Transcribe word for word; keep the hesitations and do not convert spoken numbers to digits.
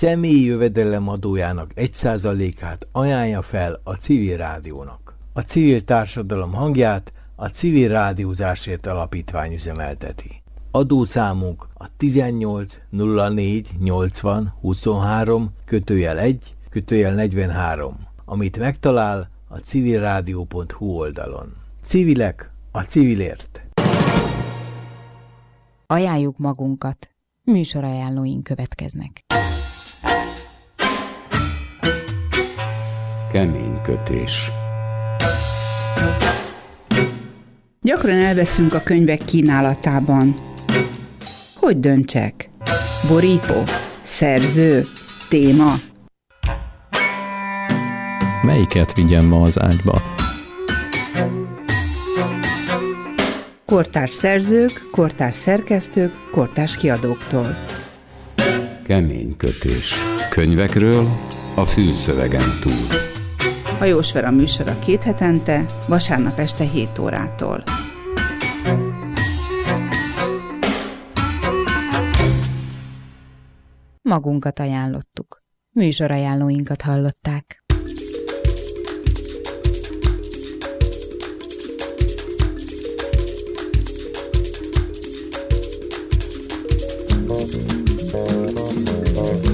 személyi jövedelem adójának egy százalékát ajánlja fel a civil rádiónak. A civil társadalom hangját a Civil Rádiózásért Alapítvány üzemelteti. Adószámunk a tizennyolc nulla négy nyolcvan huszonhárom kötőjel egy kötőjel negyvenhárom, amit megtalál a civilrádió pont hu oldalon. Civilek a civilért. Ajánljuk magunkat. Műsorajánlóink következnek. Keménykötés. Gyakran elveszünk a könyvek kínálatában. Hogy döntsek? Borító? Szerző? Téma? Melyiket vigyem ma az ágyba? Kortárs szerzők, kortárs szerkesztők, kortárs kiadóktól. Keménykötés. Könyvekről a fülszövegen túl. Hajós Vera műsora két hetente, vasárnap este hét órától. Magunkat ajánlottuk. Műsorajánlóinkat hallották. Thank you.